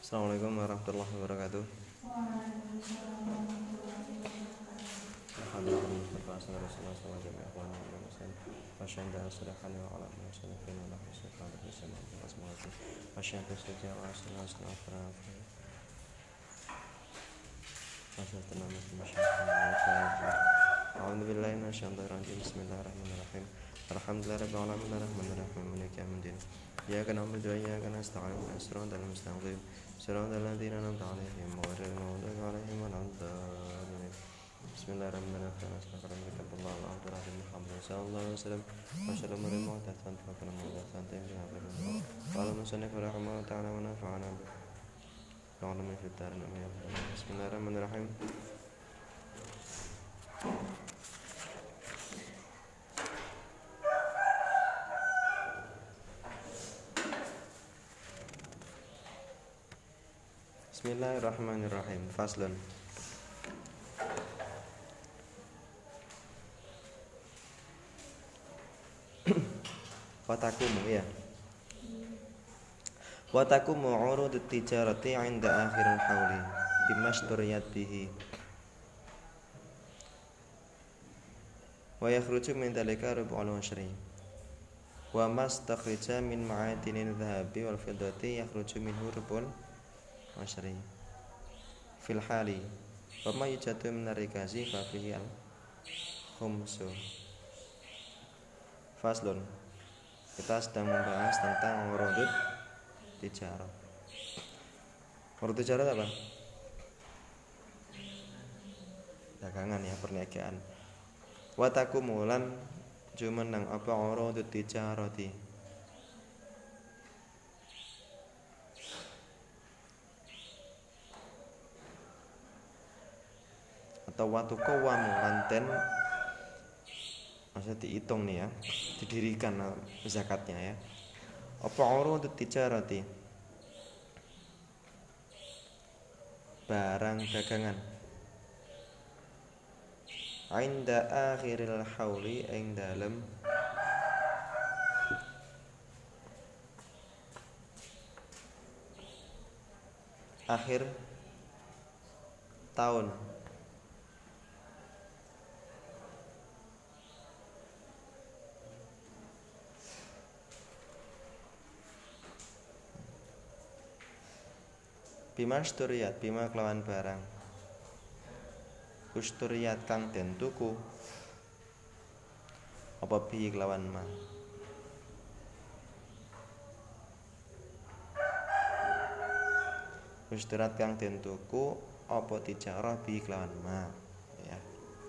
Assalamualaikum warahmatullahi wabarakatuh. Bismillahirrahmanirrahim. Alhamdulillahirabbil alamin arrahmanirrahim maliki yaumiddin. Iyyaka na'budu wa iyyaka nasta'in ihdinas siratal mustaqim siratal ladzina an'amta 'alaihim ghairil maghdubi 'alaihim waladdallin. Bismillahirrahmanirrahim. Astagfirullahaladzim Muhammad sallallahu alaihi wasallam wa sallam al-mu'tatan fa kana mu'tatan bi hafidillah. Qala musannif rahimahullah ta'ala wa nafa'ana bi min fid darin amin. Bismillahirrahmanirrahim. Bismillahirrahmanirrahim. Faslun. Watakumu ya. Watakumu urudut tijarati 'inda akhiril hauli bimasturiyat bihi. Wa yakhruju min dhalika rub'ul ushri. Wa mastakhrija min ma'adinil dhahabi wal fiddati yakhruju minhu rub'ul ushri. Fil hali wa ma yujadu min rikazi fa fihi al khumsu. Faslun. Kita sedang membahas tentang urudut tijarah. Urudut tijarah apa? Dagangan ya, perniagaan. Wa takumulan jumenang apa urudut tijarati? Atau watu kawamu lanten, maksudnya dihitung nih ya, didirikan zakatnya ya. Apa urudut tijarati? Barang dagangan. Inda akhiril hauli ing dalem akhir tahun. Bima usturiyat, bima kelawan barang usturiyat kang den tuku apa bi kelawan ma. Usturiyat kang den tuku apa tijarah bi kelawan ma ya.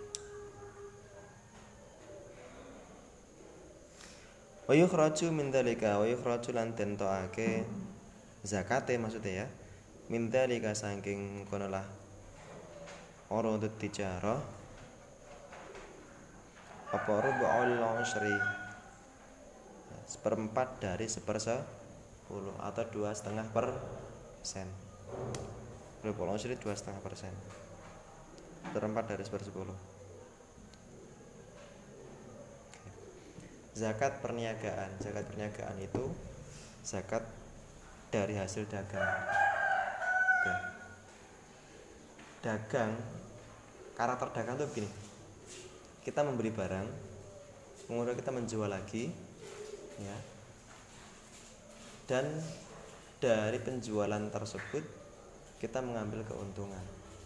Wa yukhraju min dzalika, wa yukhraju lan den toake zakate maksudnya ya. Min dzalika saking kono lah urudut tijarah apa rub'ul ushri, seperempat dari 1/10 atau 2,5%. Rub'ul ushri 2,5%, seperempat dari 1/10. Zakat perniagaan. Zakat perniagaan itu zakat dari hasil dagang. Dagang, karakter dagang itu begini. Kita membeli barang, kemudian kita menjual lagi ya. Dan dari penjualan tersebut kita mengambil keuntungan.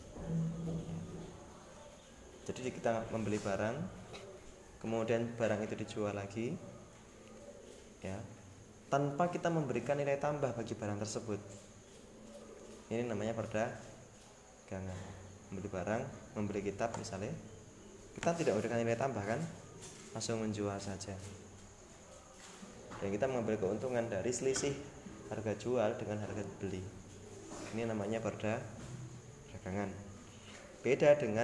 Jadi kita membeli barang, kemudian barang itu dijual lagi ya, tanpa kita memberikan nilai tambah bagi barang tersebut. Ini namanya perdagangan. Membeli barang, membeli kitab misalnya, kita tidak memberikan nilai tambah kan, langsung menjual saja. Dan kita mengambil keuntungan dari selisih harga jual dengan harga beli. Ini namanya perdagangan. Beda dengan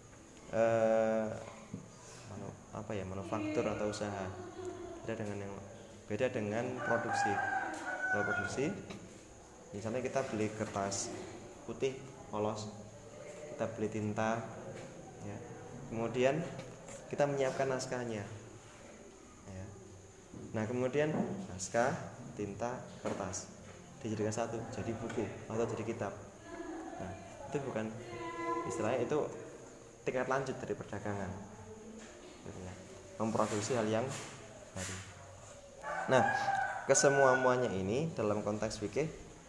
manufaktur atau usaha. Beda dengan produksi. Kalau produksi, misalnya kita beli kertas putih polos, kita beli tinta ya. Kemudian kita menyiapkan naskahnya ya. Nah kemudian naskah, tinta, kertas dijadikan satu jadi buku atau jadi kitab. Nah, itu bukan istilahnya, itu tingkat lanjut dari perdagangan gitu ya, memproduksi hal yang baru. Nah, kesemuanya ini dalam konteks fikih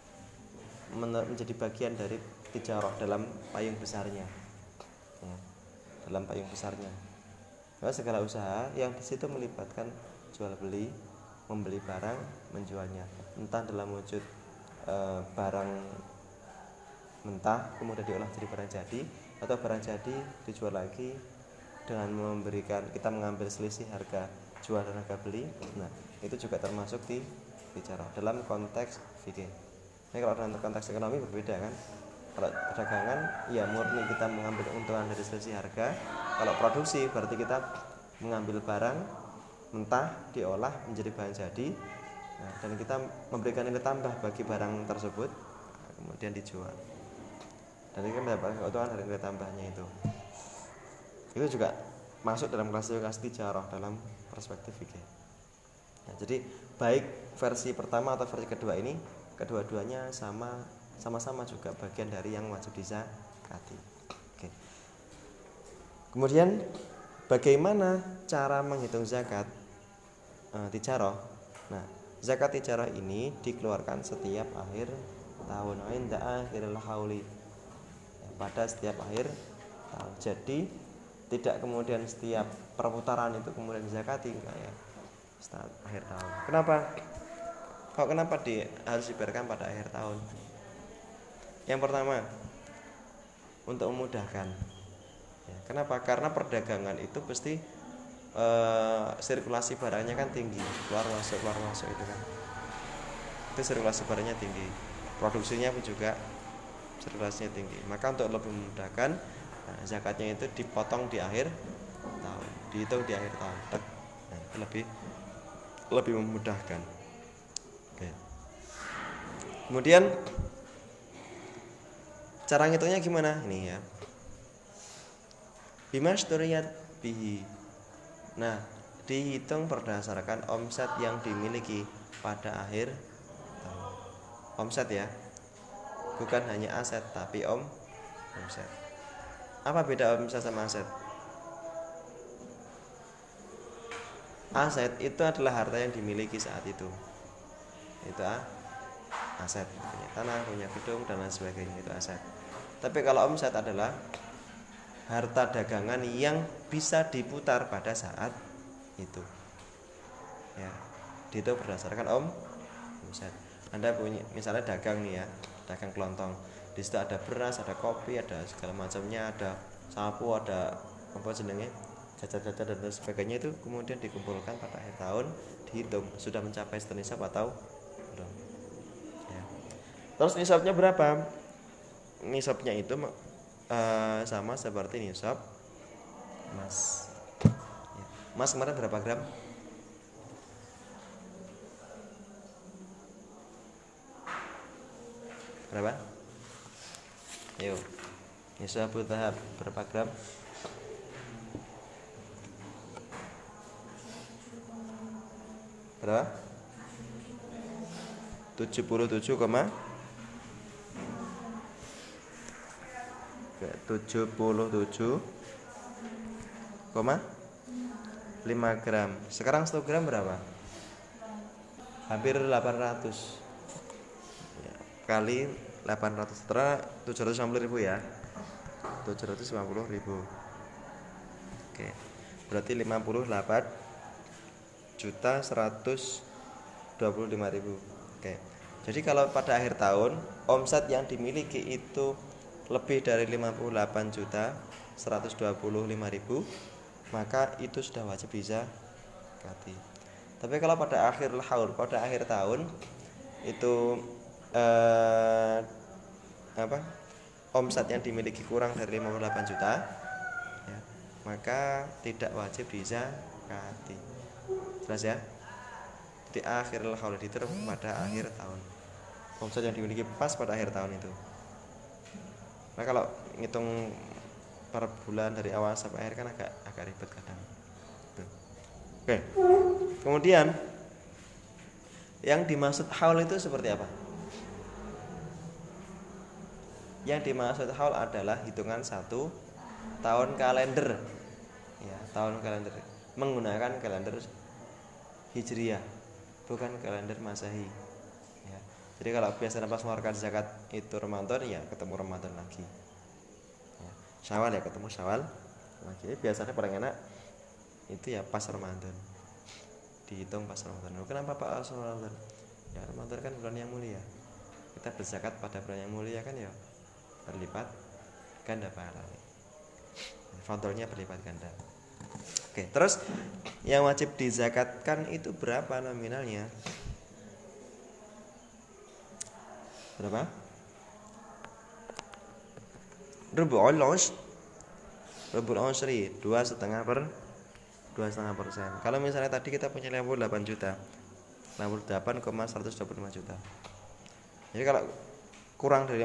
menjadi bagian dari tijarah dalam payung besarnya ya, dalam payung besarnya. Nah, segala usaha yang di situ melibatkan jual beli, membeli barang, menjualnya, entah dalam wujud barang mentah kemudian diolah jadi barang jadi, atau barang jadi dijual lagi dengan memberikan, kita mengambil selisih harga jual dan harga beli. Nah, itu juga termasuk di bicara dalam konteks fikih. Ini kalau dalam konteks ekonomi berbeda kan. Kalau perdagangan ya murni kita mengambil keuntungan dari selisih harga. Kalau produksi berarti kita mengambil barang mentah diolah menjadi bahan jadi, nah, dan kita memberikan nilai tambah bagi barang tersebut, kemudian dijual. Dan ini kan mendapatkan keuntungan dari nilai tambahnya itu. Itu juga masuk dalam klasifikasi tijarah dalam perspektif fikih. Nah, jadi baik versi pertama atau versi kedua ini, kedua-duanya sama-sama juga bagian dari yang wajib dizakati. Oke. Kemudian bagaimana cara menghitung zakat tijarah? Nah, zakat tijarah ini dikeluarkan setiap akhir tahun, inda akhiril hauli, pada setiap akhir tahun. Jadi tidak kemudian setiap perputaran itu kemudian dizakati, enggak ya, setelah akhir tahun. Kenapa? Kenapa harus dibayarkan pada akhir tahun? Yang pertama, untuk memudahkan ya, kenapa? Karena perdagangan itu pasti sirkulasi barangnya kan tinggi, keluar masuk itu kan, itu sirkulasi barangnya tinggi, produksinya pun juga sirkulasinya tinggi. Maka untuk lebih memudahkan, nah, zakatnya itu dipotong di akhir tahun, dihitung di akhir tahun. Nah, itu lebih memudahkan. Oke. Kemudian cara ngitungnya gimana? Ini ya. Bimasturiyat bihi. Nah, dihitung berdasarkan omset yang dimiliki pada akhir tahun. Omset ya. Bukan hanya aset tapi omset. Apa beda omset sama aset? Aset itu adalah harta yang dimiliki saat itu. Itu aset, punya tanah, punya gedung dan lain sebagainya, itu aset. Tapi kalau omset adalah harta dagangan yang bisa diputar pada saat itu. Ya, itu berdasarkan omset. Anda punya misalnya dagang nih ya, dagang kelontong. Di situ ada beras, ada kopi, ada segala macamnya, ada sapu, ada apa jenenge, jajan-jajan dan sebagainya, itu kemudian dikumpulkan pada akhir tahun, dihitung sudah mencapai nisab atau belum. Ya. Terus nisabnya berapa? Nisabnya itu sama seperti nisab emas. Ya. Emas kemarin berapa gram? Berapa? Ayo. Nisab tahap berapa gram? Berapa? 77,5 gram. Sekarang 1 gram berapa? Hampir 800 ya, kali 800 setelah 750.000 ya, 750.000. Oke, berarti 58.125.000. Oke, jadi kalau pada akhir tahun omset yang dimiliki itu lebih dari 58.125.000, maka itu sudah wajib dizakati. Tapi kalau pada akhir tahun itu omset yang dimiliki kurang dari 58 juta ya, maka tidak wajib dizakati. Jelas ya? Di akhir haul diterima pada akhir tahun. Omset yang dimiliki pas pada akhir tahun itu. Nah, kalau ngitung per bulan dari awal sampai akhir kan agak ribet kadang. Oke. Kemudian yang dimaksud haul itu seperti apa? Yang dimaksud haul adalah hitungan 1 tahun kalender. Ya, tahun kalender menggunakan kalender Hijriyah, bukan kalender Masehi. Ya. Jadi kalau biasanya pas mengeluarkan zakat itu Ramadan, ya ketemu Ramadan lagi. Ya. Syawal ya ketemu Syawal lagi. Biasanya paling enak itu ya pas Ramadan. Dihitung pas Ramadan. Kenapa Pak pas Ramadan? Ya Ramadan kan bulan yang mulia. Kita berzakat pada bulan yang mulia kan ya berlipat ganda pahalanya. Fadlnya berlipat ganda. Oke, terus yang wajib dizakatkan itu berapa nominalnya? Berapa? Rubu'ul ush. Rubu'ul ushri 2,5%. Kalau misalnya tadi kita punya 58 juta, 58,125 juta. Jadi kalau kurang dari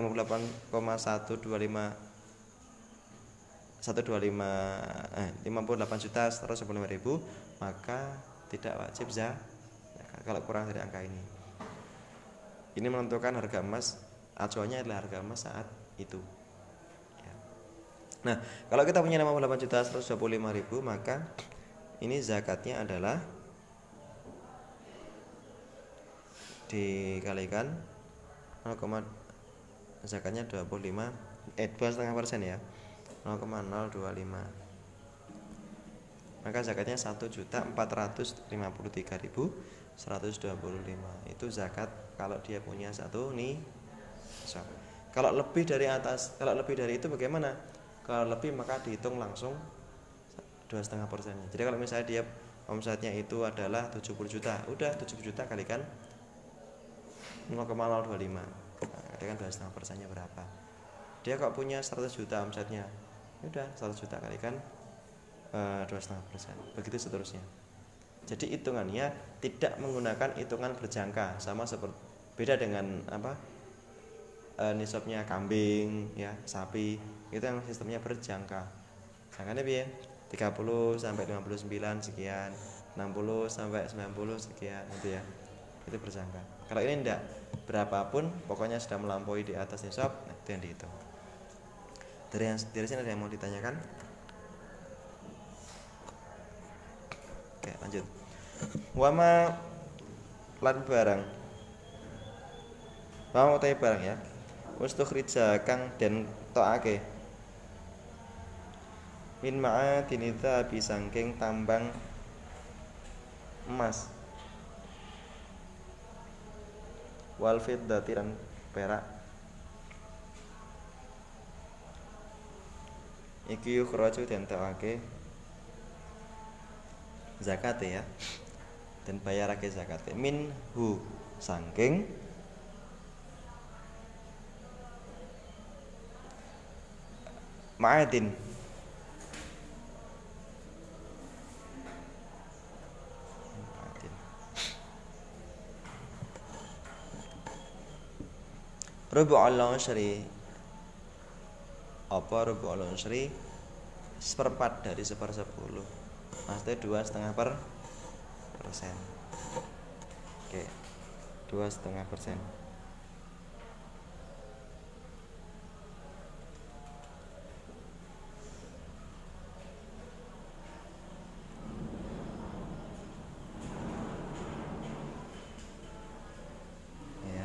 58 juta 125.000, maka tidak wajib zakat. Kalau kurang dari angka ini. Ini menentukan harga emas, acuannya adalah harga emas saat itu. Ya. Nah, kalau kita punya 58 juta 125.000, maka ini zakatnya adalah dikalikan 0, zakatnya 2,5% ya, 0,025. Maka zakatnya 1.453.125. Itu zakat kalau dia punya satu nisab. Kalau lebih dari itu bagaimana? Kalau lebih maka dihitung langsung 2,5%. Jadi kalau misalnya dia omsetnya itu adalah 70 juta, udah 70 juta kalikan 0,025. Kalikan 2,5%-nya berapa? Dia kok punya 100 juta omsetnya, udah 100 juta kalikan 2,5%. Begitu seterusnya. Jadi hitungannya tidak menggunakan hitungan berjangka, sama seperti beda dengan nisabnya kambing ya, sapi, itu yang sistemnya berjangka. Jangkanya biar 30 sampai 59 sekian, 60 sampai 90 sekian gitu ya. Itu berjangka. Kalau ini enggak, berapapun pokoknya sudah melampaui di atas nisab, nah itu yang dihitung. Dari sini ada yang mau ditanyakan? Oke, lanjut. Wama lan barang. Wama utai barang ya. Mustukhrija kang den tokake. Min ma'adini dzahabi sangking tambang emas. Wal fiddati lan perak. Iki yukhraju den tokake zakat ya, dan bayarake zakat minhu sangking ma'adin rubu'ul ushri. Apa rubu'ul ushri? 1/4 dari 1/10. Maksudnya 2,5%. Oke, 2,5%. Ya.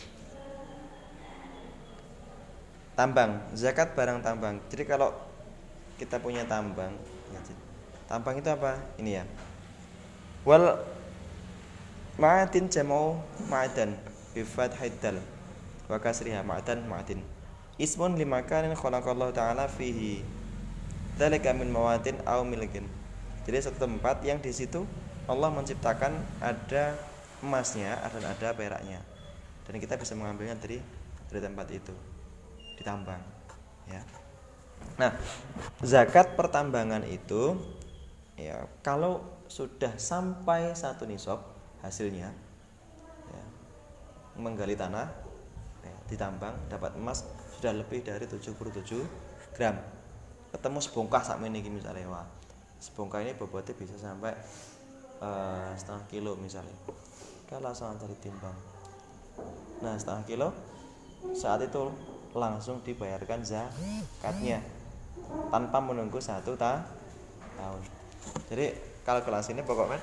Tambang, zakat barang tambang. Jadi kalau kita punya tambang, tambang itu apa? Ini ya. Wal ma'adin jam'u ma'dan bi fathid dal wa kasriha ma'dan ma'din. Ismun limakanin khalaqallahu ta'ala fihi. Dzalika min mawadin aw milkin. Jadi satu tempat yang di situ Allah menciptakan ada emasnya dan ada peraknya. Dan kita bisa mengambilnya dari tempat itu, ditambang, ya. Nah, zakat pertambangan itu ya kalau sudah sampai satu nisab hasilnya ya, menggali tanah ya, ditambang dapat emas sudah lebih dari 77 gram. Ketemu sebongkah sakmene iki misalnya, wah. Sebongkah ini bobotnya bisa sampai setengah kilo misalnya. Kalau langsung cari timbang. Nah, setengah kilo saat itu langsung dibayarkan zakatnya tanpa menunggu 1 tahun. Jadi kalkulasi ini pokoknya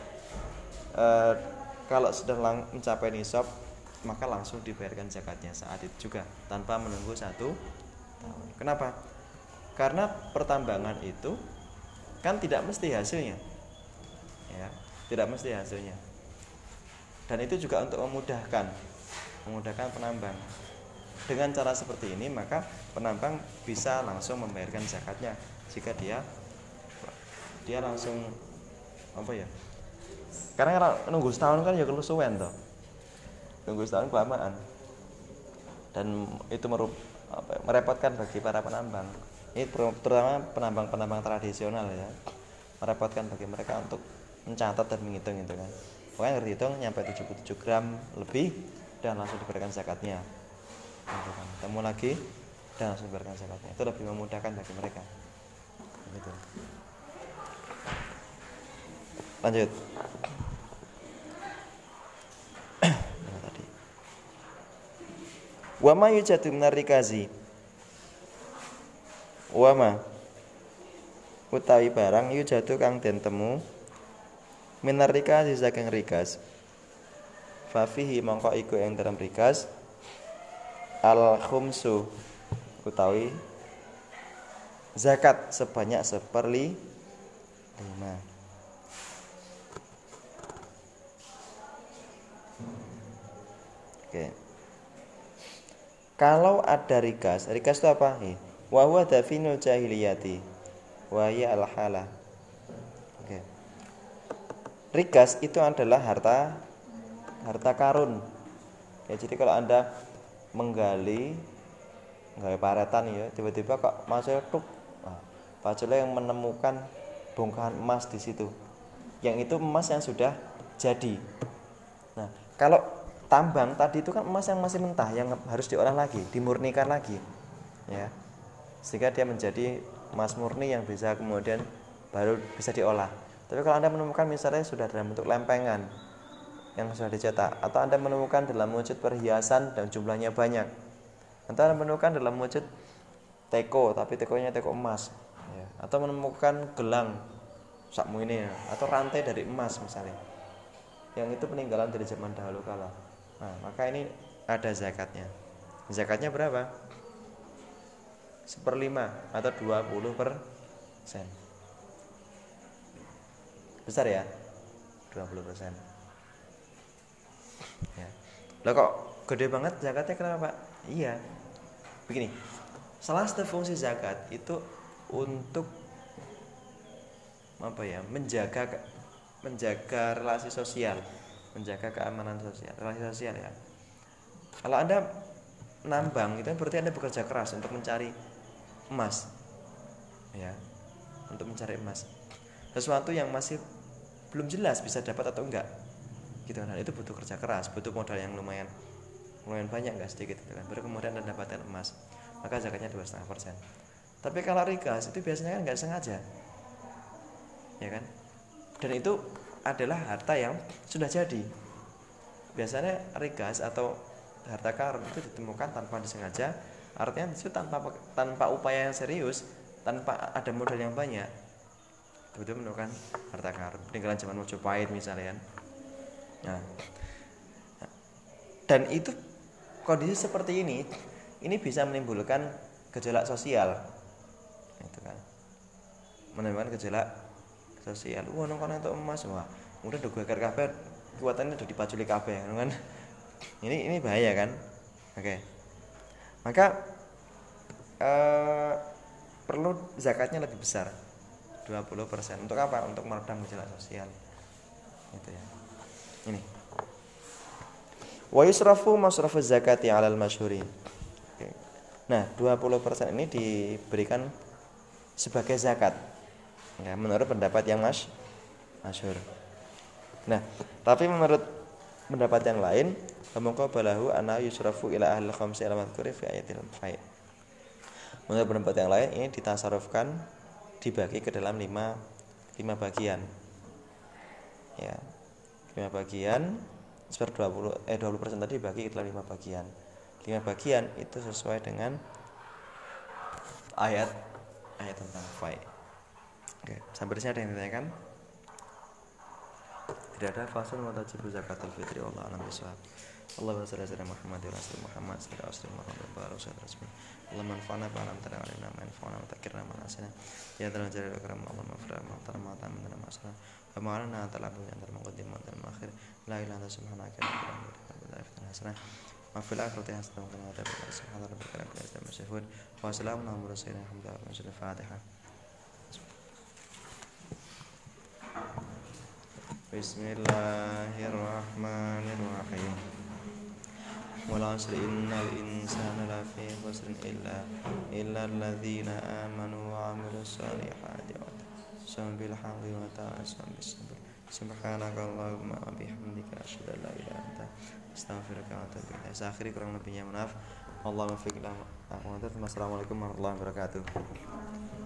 kalau sudah mencapai nisab maka langsung dibayarkan zakatnya saat itu juga tanpa menunggu 1 tahun. Kenapa? Karena pertambangan itu kan tidak mesti hasilnya, ya, tidak mesti hasilnya. Dan itu juga untuk memudahkan penambang. Dengan cara seperti ini maka penambang bisa langsung membayarkan zakatnya jika dia langsung karena kalau nunggu setahun kan ya kelusuan toh. Nunggu setahun kelamaan. Dan itu merepotkan bagi para penambang. Ini terutama penambang-penambang tradisional ya. Merepotkan bagi mereka untuk mencatat dan menghitung itu kan. Pokoknya berhitung nyampe 77 gram lebih dan langsung diberikan zakatnya. Ketemu lagi dan langsung diberikan zakatnya. Itu lebih memudahkan bagi mereka. Gitu. Lanjut. Wa ma yujadu minar rikazi. Wa ma utawi barang yujadu kang den temu minar rikazi saking rikas. Fa fihi mongko iku ing dalam rikas al khumsu utawi zakat sebanyak 1/5. Oke. Kalau ada rikas itu apa? Wa huwa dafinul jahiliyati wa hiya al-halah. Oke. Rikas itu adalah harta karun. Ya, jadi kalau Anda menggali paretan ya, tiba-tiba kok masuk tuk. Pak Jole yang menemukan bongkahan emas di situ. Yang itu emas yang sudah jadi. Nah, kalau tambang tadi itu kan emas yang masih mentah yang harus diolah lagi, dimurnikan lagi. Ya. Sehingga dia menjadi emas murni yang bisa kemudian baru bisa diolah. Tapi kalau Anda menemukan misalnya sudah dalam bentuk lempengan yang sudah dicetak, atau Anda menemukan dalam wujud perhiasan dan jumlahnya banyak, atau Anda menemukan dalam wujud teko tapi tekonya teko emas, ya. Atau menemukan gelang sakmu ini ya, atau rantai dari emas misalnya, yang itu peninggalan dari zaman dahulu kala. Nah, maka ini ada zakatnya. Zakatnya berapa? 1/5 atau 20%. Besar ya? 20%. Ya. Lah kok gede banget zakatnya, kenapa, Pak? Iya. Begini. Salah satu fungsi zakat itu untuk menjaga relasi sosial, menjaga keamanan sosial, relasi sosial ya. Kalau Anda nambang itu berarti Anda bekerja keras untuk mencari emas. Ya. Untuk mencari emas. Sesuatu yang masih belum jelas bisa dapat atau enggak. Gitu kan. Itu butuh kerja keras, butuh modal yang lumayan banyak, enggak sedikit gitu kan. Baru kemudian Anda dapatkan emas. Maka zakatnya 2,5%. Tapi kalau rikas itu biasanya kan enggak sengaja. Ya kan? Dan itu adalah harta yang sudah jadi. Biasanya rikas atau harta karun itu ditemukan tanpa disengaja, artinya itu tanpa upaya yang serius, tanpa ada modal yang banyak. Itu menemukan harta karun peninggalan zaman Majapahit misalnya. Nah, dan itu kondisi seperti ini bisa menimbulkan gejolak sosial, itu kan, menimbulkan gejolak sosial. Nang kono entuk emas, wah, udah do geger kabeh, kekuatannya udah dipaculi kabeh, kan? Ini bahaya kan? Oke. Maka perlu zakatnya lebih besar, 20%. Untuk apa? Untuk meredam gejolak sosial. Gitu ya. Ini. Wa yusrafu masrafu zakati 'alal masyhuri. Oke. Nah, 20% ini diberikan sebagai zakat. Ya, menurut pendapat yang masyhur. Nah, tapi menurut pendapat yang lain, maka balahu ana yusrafu ila ahli khamsi al-madhkuri fi ayatil fai'. Menurut pendapat yang lain, ini ditasarufkan, dibagi ke dalam 5 bagian. Ya. 5 bagian 20% tadi dibagi ke dalam 5 bagian. 5 bagian itu sesuai dengan ayat tentang fai. Oke, sampai di sini ada yang ditanyakan? Tidak ada. Fasul watajibu zakatul fitri wallahu a'lam bishawab. Allahumma shalli ala Muhammad wa ala Muhammad sallallahu alaihi wasallam wa barik rasmi. Allahumma anfa'na ba'lam tara wa inna manfa'na wa takirna ma nasina. Ya dalam jalal karam Allahumma firma ma tara ma ta'am min masana. Wa ma'alana talabun antar muqaddim wa antar muakhir. La ilaha illa subhanaka la ilaha illa anta hasanah. Wa fil akhirati hasanah wa qina adzaban nar. Subhana rabbika rabbil izzati amma yasifun. Wa salamun alal mursalin alhamdulillahi rabbil alamin. Fatihah. Bismillahirrahmanirrahim. Wal 'asri innal insana lafi khusrin illa alladzina amanu wa 'amilus solihati wa tawasaw bil haqqi wa tawasaw bis sabr. Subhanakallahumma wa bihamdika asyhadu an la ilaha illa anta astaghfiruka wa atubu ilaik. Akhiri kurang lebihnya maaf. Allahumma fiqna. Assalamualaikum warahmatullahi wabarakatuh.